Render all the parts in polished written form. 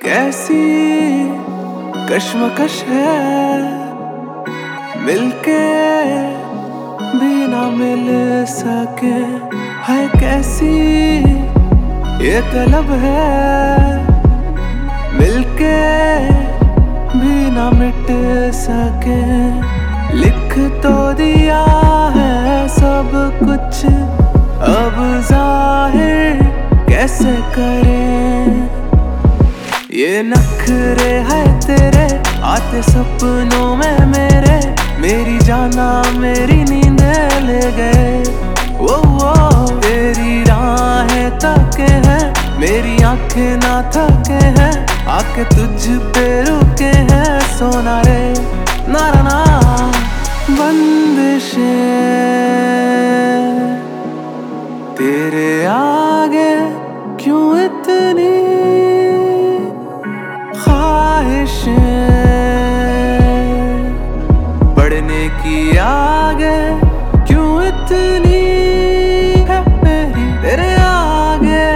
कैसी कश्मकश है, मिलके भी ना मिल सके। है कैसी ये तलब है, मिलके भी ना मिट सके। लिख तो दिया है सब कुछ, अब जाहिर कैसे करें। ये नखरे है तेरे आते सपनों में मेरे, मेरी जाना मेरी नींद ले गए। वो तेरी राहें तके हैं, मेरी आंखें ना थके हैं। आके तुझ पे रुके हैं सोना रे नारा ना। बंदिशें तेरे आगे क्यों इतनी, ख्वाहिशें बढ़ने की आगे क्यों इतनी है मेरी। तेरे आगे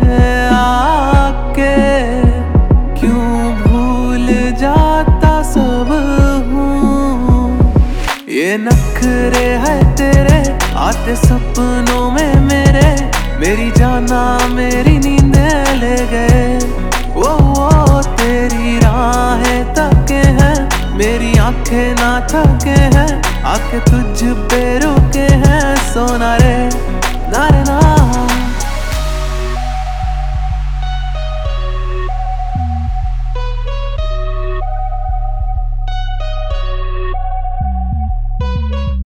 आके क्यों भूल जाता सब हूँ। ये नखरे है तेरे आते सपनों में मेरे, मेरी जाना मेरी नींद ले गए। वो तेरी राहें तके हैं, मेरी आंखें ना थके हैं। आके तुझ पे रुके हैं सोना रे नारे ना।